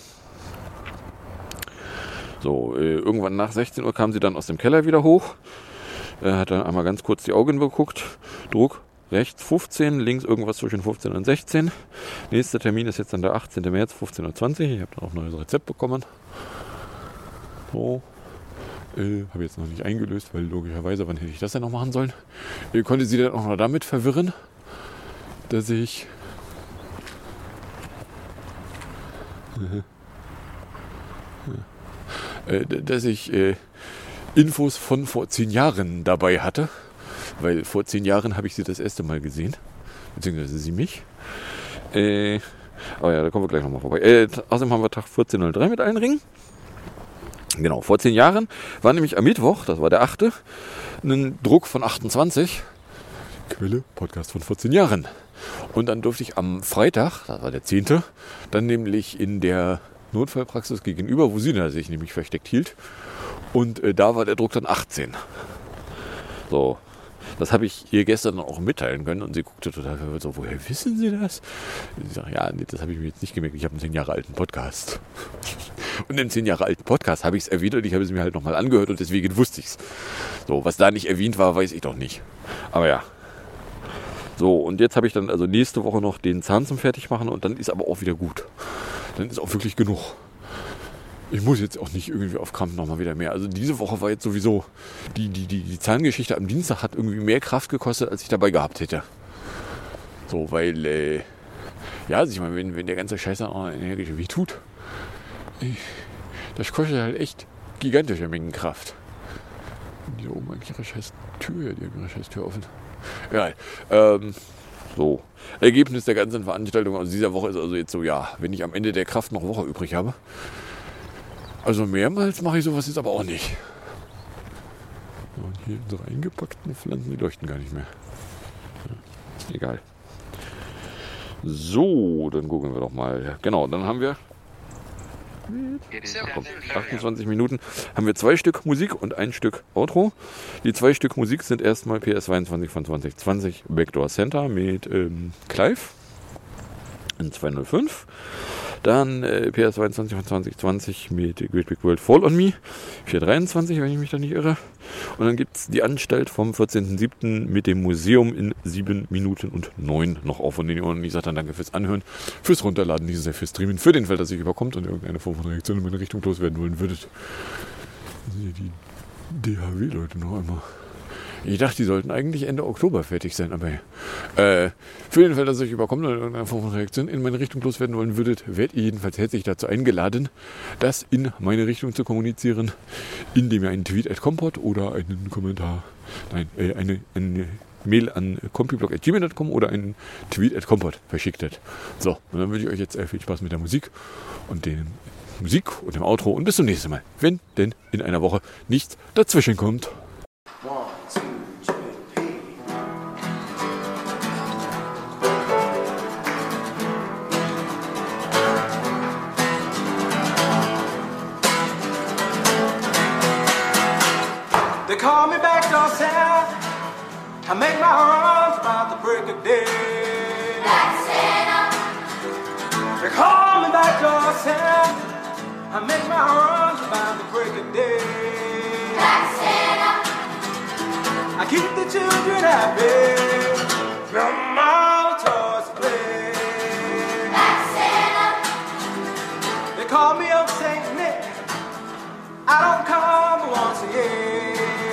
So, äh, irgendwann nach sechzehn Uhr kam sie dann aus dem Keller wieder hoch. Äh, hat dann einmal ganz kurz die Augen geguckt. Druck. Rechts fünfzehn, links irgendwas zwischen fünfzehn und sechzehn. Nächster Termin ist jetzt dann der achtzehnten März, fünfzehn Uhr zwanzig. Ich habe dann auch ein neues Rezept bekommen. So. Äh, habe jetzt noch nicht eingelöst, weil logischerweise, wann hätte ich das denn noch machen sollen? Ich konnte sie dann auch noch damit verwirren, dass ich äh, dass ich äh, Infos von vor zehn Jahren dabei hatte. Weil vor zehn Jahren habe ich sie das erste Mal gesehen. Beziehungsweise sie mich. Äh, aber ja, da kommen wir gleich nochmal vorbei. Äh, außerdem haben wir Tag vierzehn null drei mit allen Ringen. Genau, vor zehn Jahren war nämlich am Mittwoch, das war der achte, ein Druck von achtundzwanzig. Quelle, Podcast von vierzehn Jahren. Und dann durfte ich am Freitag, das war der zehnte, dann nämlich in der Notfallpraxis gegenüber, wo sie sich nämlich versteckt hielt. Und äh, da war der Druck dann achtzehn. So. Das habe ich ihr gestern auch mitteilen können und sie guckte total verwirrt so, woher wissen Sie das? Und ich sage, ja, nee, das habe ich mir jetzt nicht gemerkt, ich habe einen zehn Jahre alten Podcast. Und im zehn Jahre alten Podcast habe ich es erwähnt, ich habe es mir halt nochmal angehört und deswegen wusste ich es. So, was da nicht erwähnt war, weiß ich doch nicht. Aber ja. So, und jetzt habe ich dann also nächste Woche noch den Zahn zum Fertigmachen und dann ist aber auch wieder gut. Dann ist auch wirklich genug. Ich muss jetzt auch nicht irgendwie auf Krampf nochmal wieder mehr. Also diese Woche war jetzt sowieso, die, die, die, die Zahngeschichte am Dienstag hat irgendwie mehr Kraft gekostet, als ich dabei gehabt hätte. So, weil, äh, ja, also ich meine, wenn, wenn der ganze Scheiß dann auch energisch weh tut, das kostet halt echt gigantische Mengen Kraft. Und hier oben eigentlich ihre scheiß Tür, die haben ihre scheiß Tür offen. Egal. Ähm, so. Ergebnis der ganzen Veranstaltung aus dieser Woche ist also jetzt so, ja, wenn ich am Ende der Kraft noch Woche übrig habe. Also mehrmals mache ich sowas jetzt aber auch nicht. So, und hier unsere eingepackten Pflanzen, die leuchten gar nicht mehr. Ja, egal. So, dann gucken wir doch mal. Genau, dann haben wir achtundzwanzig Minuten, haben wir zwei Stück Musik und ein Stück Outro. Die zwei Stück Musik sind erstmal P S zweiundzwanzig von zwanzig zwanzig Backdoor Center mit ähm, Clive in zweihundertfünf. Dann äh, P S zweiundzwanzig von zwanzig zwanzig mit Great Big World Fall on Me, vierhundertdreiundzwanzig, wenn ich mich da nicht irre. Und dann gibt es die Anstalt vom vierzehnten siebten mit dem Museum in sieben Minuten und neun noch auf. Und den und ich sage dann danke fürs Anhören, fürs Runterladen, nicht so sehr fürs Streamen, für den Fall, dass ihr überkommt und irgendeine Form von Reaktion in meine Richtung loswerden wollen würdet. Das sind ja die D H W-Leute noch einmal. Ich dachte, die sollten eigentlich Ende Oktober fertig sein, aber äh, für den Fall, dass ihr euch überkommt oder irgendeine Form von Reaktion in meine Richtung loswerden wollen würdet, werdet ihr jedenfalls herzlich dazu eingeladen, das in meine Richtung zu kommunizieren, indem ihr einen Tweet at Compot oder einen Kommentar, nein, äh, eine, eine Mail an compublog at gmail punkt com oder einen Tweet at Compot verschicktet. So, und dann wünsche ich euch jetzt äh, viel Spaß mit der Musik und den Musik und dem Outro und bis zum nächsten Mal, wenn denn in einer Woche nichts dazwischen kommt. They call me back down south. I make my runs about the break of day. That's it. They call me back down south. I make my runs about the break of day. That's it. I keep the children happy. From all toys to play. That's it. They call me up Saint Nick. I don't come once a year.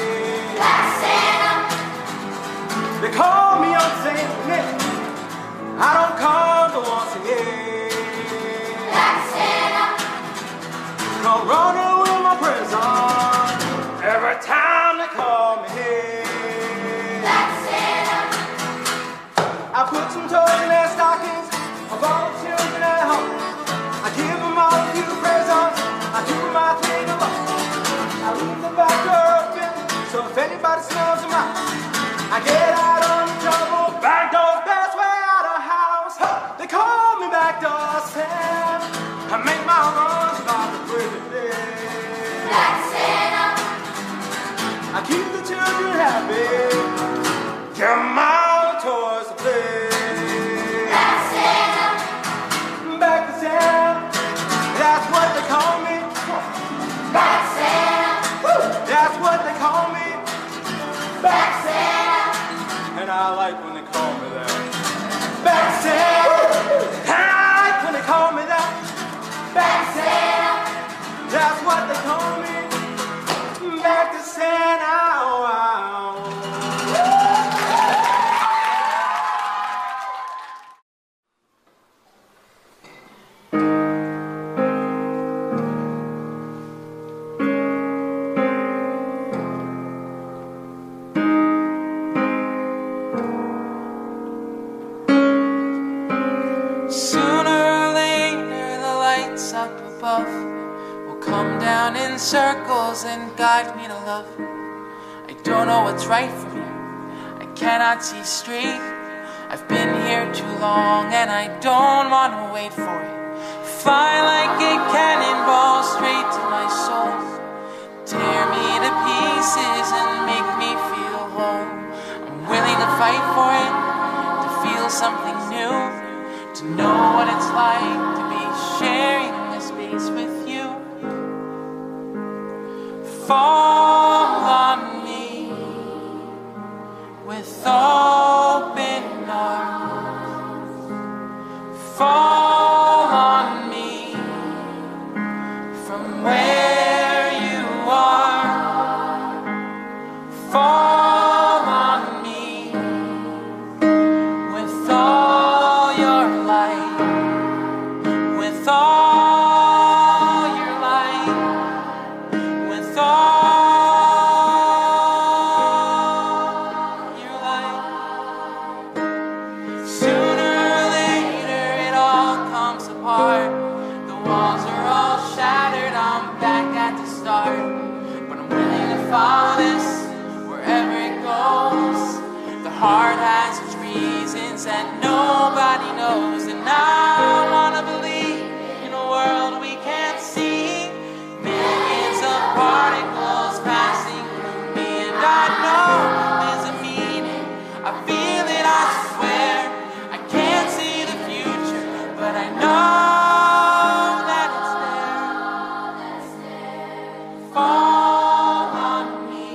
They call me on Saint Nick. I don't come but once a year. That's it. Come running with my prison every time they call me here. That's it. I put some toys in their stockings of all the children at home. I give them all a few presents. I do my thing alone. I leave the back door open so if anybody smells them out, I get out of trouble, back door's best way out of house. Huh. They call me backdoor Sam. I make my runs about the break of day. That's it. I keep the children happy. Give them all the toys to play. That's it. Back to Sam. That's what they call me. That's it. Woo. That's what they call me. Back Sam. And I like when they call me that. Back Sam. And I like when they call me that. Back Sam. That's what they call me. Back to San Wow. Circles and guide me to love. I don't know what's right from here. I cannot see straight. I've been here too long and I don't want to wait for it. Fly like a cannonball straight to my soul. Tear me to pieces and make me feel whole. I'm fight for it, to feel something new, to know what it's like to be sharing this space with you. Fall on me with open arms. Fall on me from where you are. Fall on me with all your light, with all your light, with all your light. Sooner or later it all comes apart. The walls are all shattered, I'm back at the start. But I'm willing to follow this wherever it goes. The heart has its reasons that nobody knows. And I wanna believe in a world we can't see. Millions of particles passing through me. And I know there's a meaning, I feel it, I swear. I can't see the future, but I know that it's there. Fall on me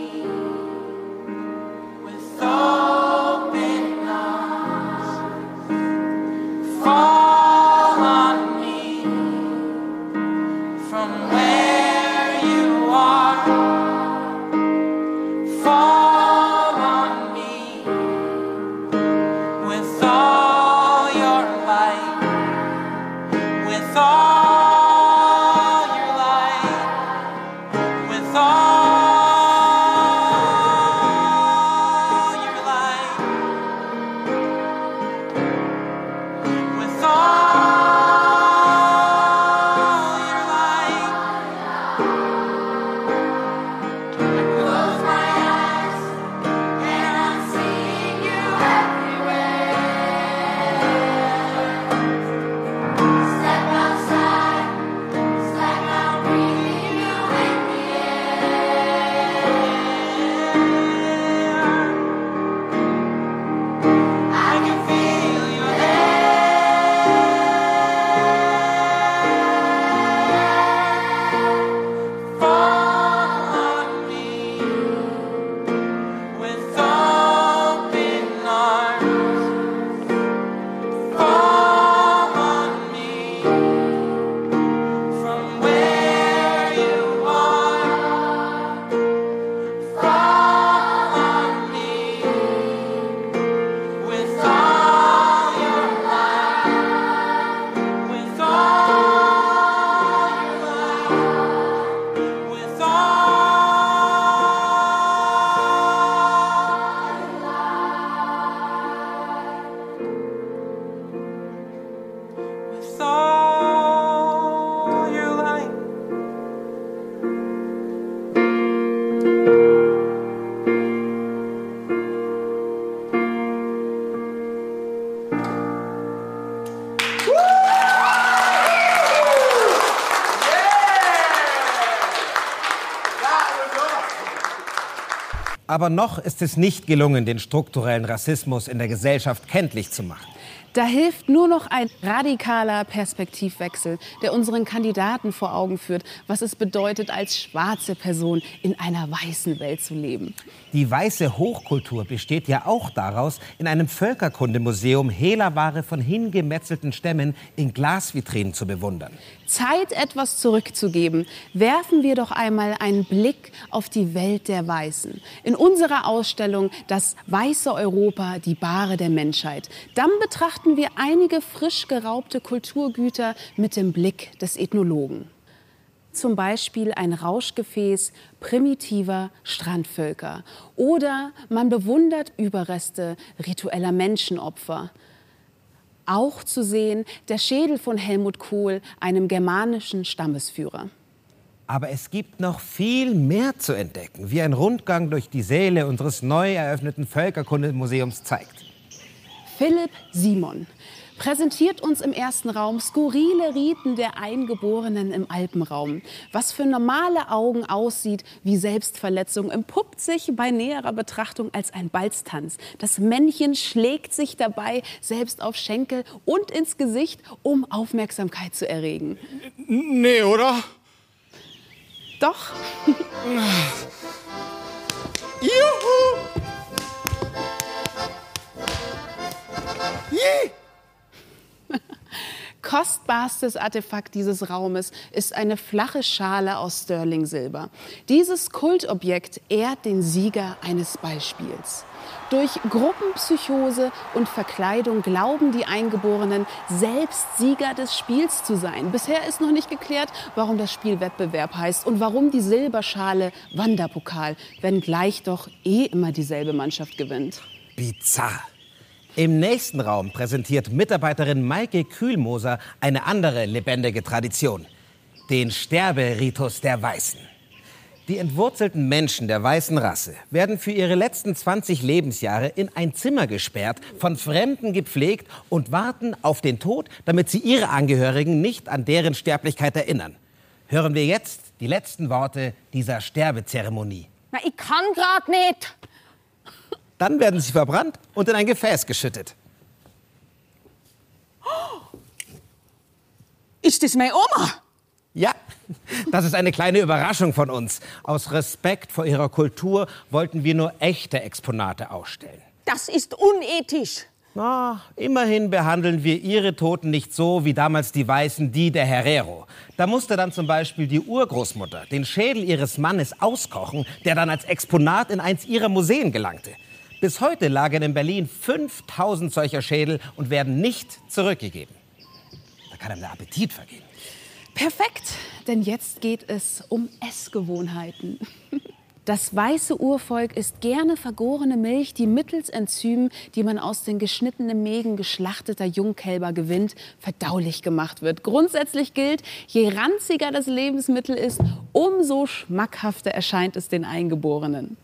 with open arms. Fall on me from where you are. Fall on me with all your light, with all your light, with all your light, with all your light. I close my eyes and I'm seeing you everywhere. Step outside, it's like I'm breathing you in the air. I can feel you there. Fall on me with open arms. Fall on me from where you are. Fall on me with all your light, with all your light, with all your light. Aber noch ist es nicht gelungen, den strukturellen Rassismus in der Gesellschaft kenntlich zu machen. Da hilft nur noch ein radikaler Perspektivwechsel, der unseren Kandidaten vor Augen führt, was es bedeutet, als schwarze Person in einer weißen Welt zu leben. Die weiße Hochkultur besteht ja auch daraus, in einem Völkerkundemuseum Hehlerware von hingemetzelten Stämmen in Glasvitrinen zu bewundern. Zeit, etwas zurückzugeben. Werfen wir doch einmal einen Blick auf die Welt der Weißen. In unserer Ausstellung Das weiße Europa, die Bahre der Menschheit. Dann betrachten wir einige frisch geraubte Kulturgüter mit dem Blick des Ethnologen. Zum Beispiel ein Rauschgefäß primitiver Strandvölker. Oder man bewundert Überreste ritueller Menschenopfer. Auch zu sehen der Schädel von Helmut Kohl, einem germanischen Stammesführer. Aber es gibt noch viel mehr zu entdecken, wie ein Rundgang durch die Säle unseres neu eröffneten Völkerkundemuseums zeigt. Philipp Simon, präsentiert uns im ersten Raum skurrile Riten der Eingeborenen im Alpenraum. Was für normale Augen aussieht wie Selbstverletzung, entpuppt sich bei näherer Betrachtung als ein Balztanz. Das Männchen schlägt sich dabei selbst auf Schenkel und ins Gesicht, um Aufmerksamkeit zu erregen. Nee, oder? Doch. Juhu! Yeah. Kostbarstes Artefakt dieses Raumes ist eine flache Schale aus Sterling-Silber. Dieses Kultobjekt ehrt den Sieger eines Ballspiels. Durch Gruppenpsychose und Verkleidung glauben die Eingeborenen, selbst Sieger des Spiels zu sein. Bisher ist noch nicht geklärt, warum das Spiel Wettbewerb heißt und warum die Silberschale Wanderpokal, wenngleich doch eh immer dieselbe Mannschaft gewinnt. Bizarr. Im nächsten Raum präsentiert Mitarbeiterin Maike Kühlmoser eine andere lebendige Tradition. Den Sterberitus der Weißen. Die entwurzelten Menschen der weißen Rasse werden für ihre letzten zwanzig Lebensjahre in ein Zimmer gesperrt, von Fremden gepflegt und warten auf den Tod, damit sie ihre Angehörigen nicht an deren Sterblichkeit erinnern. Hören wir jetzt die letzten Worte dieser Sterbezeremonie. Na, ich kann grad nicht. Dann werden sie verbrannt und in ein Gefäß geschüttet. Ist das meine Oma? Ja, das ist eine kleine Überraschung von uns. Aus Respekt vor ihrer Kultur wollten wir nur echte Exponate ausstellen. Das ist unethisch. Na, immerhin behandeln wir ihre Toten nicht so wie damals die Weißen die der Herero. Da musste dann zum Beispiel die Urgroßmutter den Schädel ihres Mannes auskochen, der dann als Exponat in eins ihrer Museen gelangte. Bis heute lagern in Berlin fünftausend solcher Schädel und werden nicht zurückgegeben. Da kann einem der Appetit vergehen. Perfekt, denn jetzt geht es um Essgewohnheiten. Das weiße Urvolk isst gerne vergorene Milch, die mittels Enzymen, die man aus den geschnittenen Mägen geschlachteter Jungkälber gewinnt, verdaulich gemacht wird. Grundsätzlich gilt, je ranziger das Lebensmittel ist, umso schmackhafter erscheint es den Eingeborenen.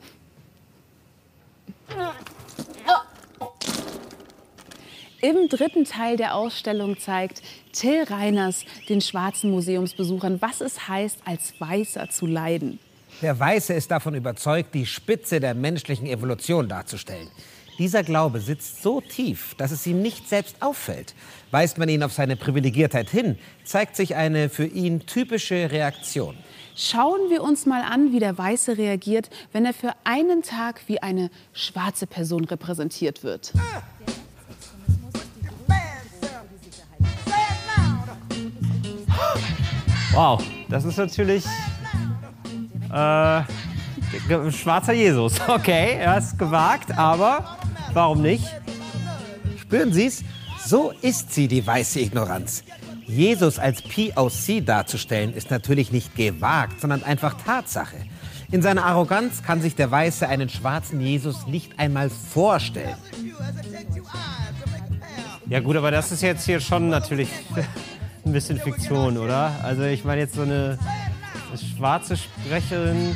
Im dritten Teil der Ausstellung zeigt Till Reiners den schwarzen Museumsbesuchern, was es heißt, als Weißer zu leiden. Der Weiße ist davon überzeugt, die Spitze der menschlichen Evolution darzustellen. Dieser Glaube sitzt so tief, dass es ihm nicht selbst auffällt. Weist man ihn auf seine Privilegiertheit hin, zeigt sich eine für ihn typische Reaktion. Schauen wir uns mal an, wie der Weiße reagiert, wenn er für einen Tag wie eine schwarze Person repräsentiert wird. Wow, das ist natürlich äh, schwarzer Jesus. Okay, er ist gewagt, aber warum nicht? Spüren Sie's? So ist sie, die weiße Ignoranz. Jesus als P O C darzustellen, ist natürlich nicht gewagt, sondern einfach Tatsache. In seiner Arroganz kann sich der Weiße einen schwarzen Jesus nicht einmal vorstellen. Ja gut, aber das ist jetzt hier schon natürlich ein bisschen Fiktion, oder? Also ich meine jetzt so eine, eine schwarze Sprecherin.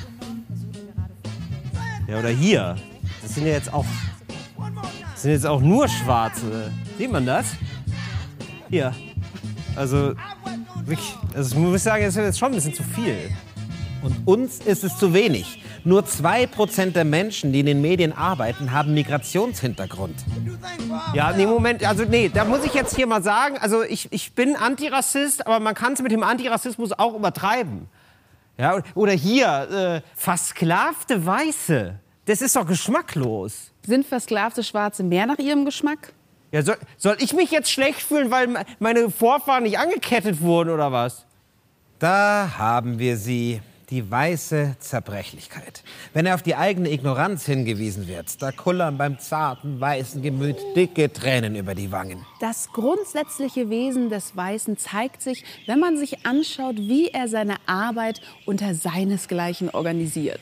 Ja, oder hier. Das sind ja jetzt auch, das sind jetzt auch nur Schwarze. Sieht man das? Hier. Also, wirklich, also ich muss sagen, das ist jetzt schon ein bisschen zu viel. Und uns ist es zu wenig. Nur zwei Prozent der Menschen, die in den Medien arbeiten, haben Migrationshintergrund. Ja, nee, Moment, also nee, da muss ich jetzt hier mal sagen, also ich, ich bin Antirassist, aber man kann es mit dem Antirassismus auch übertreiben. Ja, oder hier, äh, versklavte Weiße, das ist doch geschmacklos. Sind versklavte Schwarze mehr nach ihrem Geschmack? Ja, soll, soll ich mich jetzt schlecht fühlen, weil meine Vorfahren nicht angekettet wurden, oder was? Da haben wir sie, die weiße Zerbrechlichkeit. Wenn er auf die eigene Ignoranz hingewiesen wird, da kullern beim zarten, weißen Gemüt dicke Tränen über die Wangen. Das grundsätzliche Wesen des Weißen zeigt sich, wenn man sich anschaut, wie er seine Arbeit unter seinesgleichen organisiert.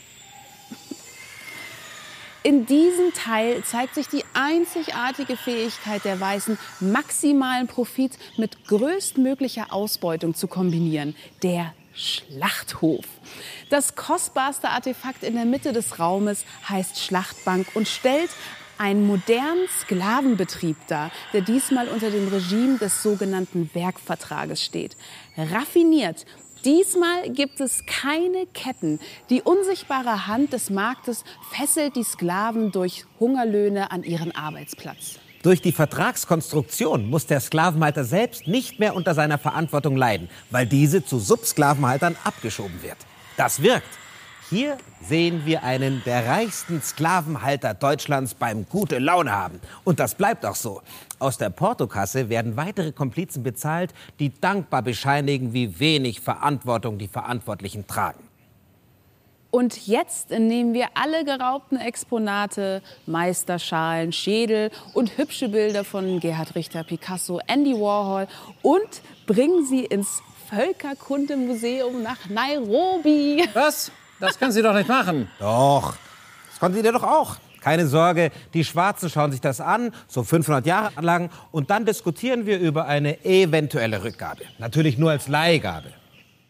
In diesem Teil zeigt sich die einzigartige Fähigkeit der Weißen, maximalen Profit mit größtmöglicher Ausbeutung zu kombinieren. Der Schlachthof. Das kostbarste Artefakt in der Mitte des Raumes heißt Schlachtbank und stellt Ein moderner Sklavenbetrieb dar, der diesmal unter dem Regime des sogenannten Werkvertrages steht. Raffiniert. Diesmal gibt es keine Ketten. Die unsichtbare Hand des Marktes fesselt die Sklaven durch Hungerlöhne an ihren Arbeitsplatz. Durch die Vertragskonstruktion muss der Sklavenhalter selbst nicht mehr unter seiner Verantwortung leiden, weil diese zu Subsklavenhaltern abgeschoben wird. Das wirkt. Hier sehen wir einen der reichsten Sklavenhalter Deutschlands beim gute Laune haben. Und das bleibt auch so. Aus der Portokasse werden weitere Komplizen bezahlt, die dankbar bescheinigen, wie wenig Verantwortung die Verantwortlichen tragen. Und jetzt nehmen wir alle geraubten Exponate, Meisterschalen, Schädel und hübsche Bilder von Gerhard Richter, Picasso, Andy Warhol und bringen sie ins Völkerkundemuseum nach Nairobi. Was? Das können Sie doch nicht machen. Doch, das konnten Sie doch auch. Keine Sorge, die Schwarzen schauen sich das an, so fünfhundert Jahre lang, und dann diskutieren wir über eine eventuelle Rückgabe. Natürlich nur als Leihgabe.